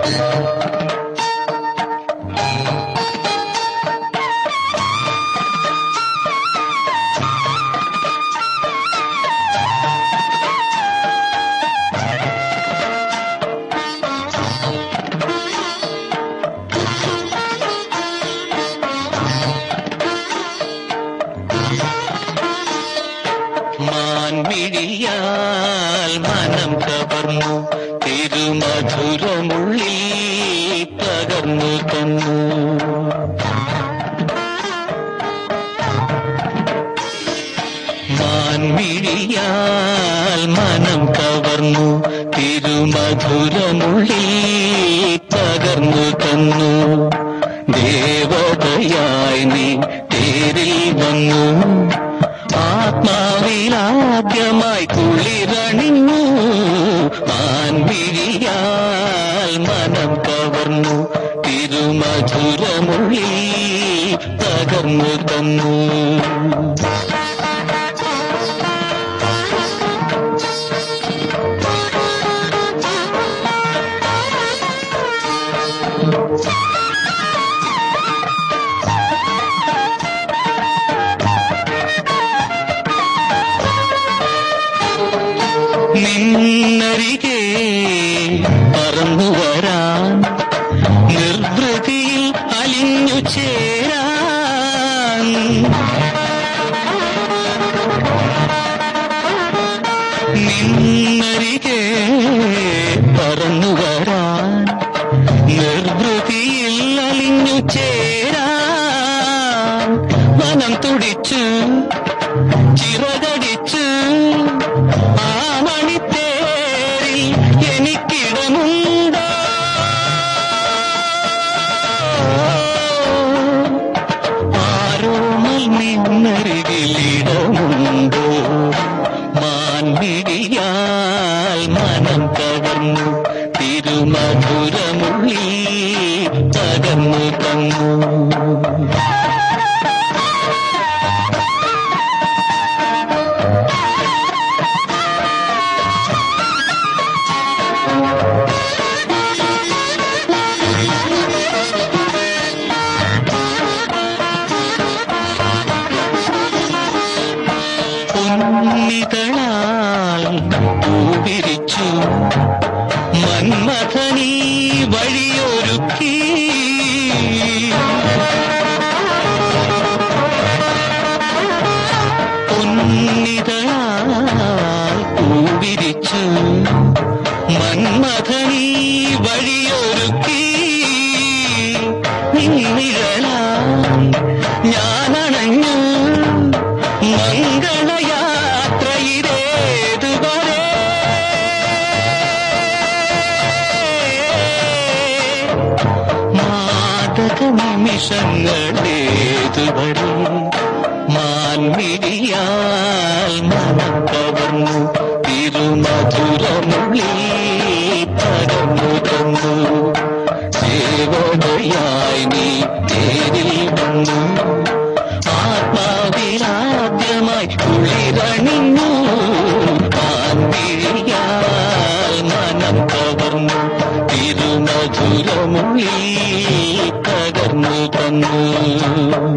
മാൻമിഴിയാൽ മനം കവർന്നു തിരുമധുരമുള്ളിൽ പകർന്നു തന്നു. മാൻമിഴിയാൽ മനം കവർന്നു തിരുമധുരമുള്ളിൽ പകർന്നു തന്നു. ദേവതയായി നീ തേരിൽ വന്നു, ആത്മാവിലാദ്യമായി കുളിരണിഞ്ഞു. മാൻമിഴിയാൽ മനം കവർന്നു തിരുമധുരമുള്ളിൽ പകർന്നു തന്നു. നിന്നരികെ പറന്നു വരാൻ, നിർവൃതിയിൽ അലിഞ്ഞു ചേരാൻ. നിന്നരികെ പറന്നു വരാൻ, നിർവൃതിയിൽ അലിഞ്ഞു ചേരാൻ. മനം തുടിച്ചു ചിറകടിച്ചു ആ മണിത്തേരിൽ എനിക്കിടമുണ്ടോ? ആരോമൽ നിന്നരികിലിടമുണ്ടോ? മാൻമിഴിയാൽ മനം കവർന്നു തിരുമധുരമുള്ളിൽ പകർന്നു തന്നു. പൊന്നിതളാൽ പൂവിരിച്ചു മന്മഥനീ വഴിയൊരുക്കി. പൊന്നിതളാൽ പൂവിരിച്ചു മന്മഥനീ വഴിയൊരുക്കി. നിന്നിഴലാൽ ഞാനണഞ്ഞു മംഗളയാത്രയിലേതുവരെ. മാദക നിമിഷങ്ങളേതുവരെ. മാൻമിഴിയാൽ മനം കവർന്നു തിരുമധുരമുള്ളിൽ പകർന്നു തന്നു. സേവകയായി നീ തേരിൽ വന്നു, ആത്മാവിലാദ്യമായി കുളിരണിഞ്ഞു. മാൻമിഴിയാൽ മനം കവർന്നു തിരുമധുരമുള്ളിൽ പകർന്നു തന്നു.